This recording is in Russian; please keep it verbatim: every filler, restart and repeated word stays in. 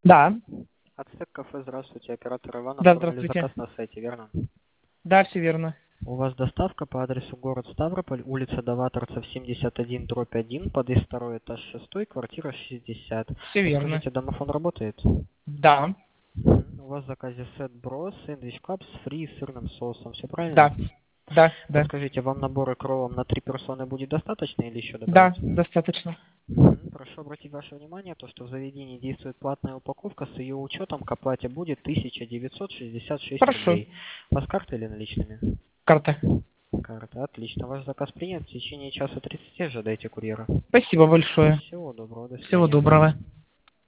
Да. Ацтек кафе, здравствуйте, оператор Иванов, Да, оформили здравствуйте. заказ на сайте, верно? Да, все верно. У вас доставка по адресу город Ставрополь, улица Даваторцев, семьдесят один, дробь один, подъезд второй, этаж шестой, квартира шестьдесят. Все верно. Подскажите, домофон работает? Да. Мгм. У вас в заказе сет Бро, сэндвич кап с фри и сырным соусом, все правильно? Да. Да, да. Подскажите, вам наборы кроллом на три персоны будет достаточно или еще Да, добавить? достаточно. Мгм. Прошу обратить ваше внимание, то, что в заведении действует платная упаковка, с ее учетом к оплате будет тысяча девятьсот шестьдесят шесть Хорошо. рублей. У вас карта или наличными? Карта. Карта, отлично. Ваш заказ принят. В течение часа тридцати ожидайте курьера. Спасибо большое. Всего доброго, до Всего свидания. доброго.